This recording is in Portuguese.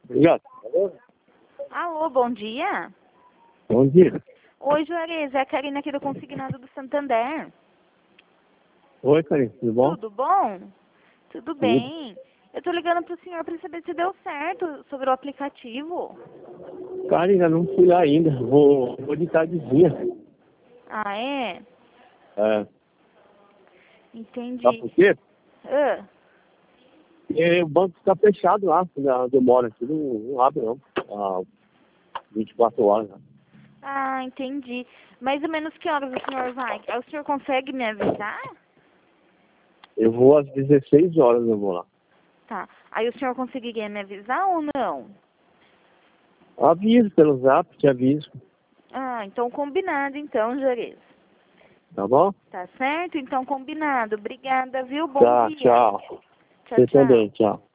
Obrigado. Alô, bom dia. Bom dia. Oi, Juarez, é a Karina aqui do Consignado do Santander. Oi, Karine, tudo bom? Tudo bom? Tudo bem. Eu tô ligando pro senhor para saber se deu certo sobre o aplicativo. Karine, eu não fui lá ainda. Vou de tardezinha. Ah, é? É, Entendi. sabe por quê? Ah, Porque o banco está fechado lá, onde eu moro aqui. Não abre, não. 24 horas. Né? ah, entendi. Mais ou menos que horas o senhor vai? O senhor consegue me avisar? Eu vou às 16 horas, eu vou lá. Tá. Aí o senhor conseguiria me avisar ou não? Aviso pelo zap, te aviso. Ah, então combinado então, Juarez. Tá bom? Tá certo? Então combinado. Obrigada, viu? Bom Tá, dia. tchau. Tchau, Você tchau. também, tchau.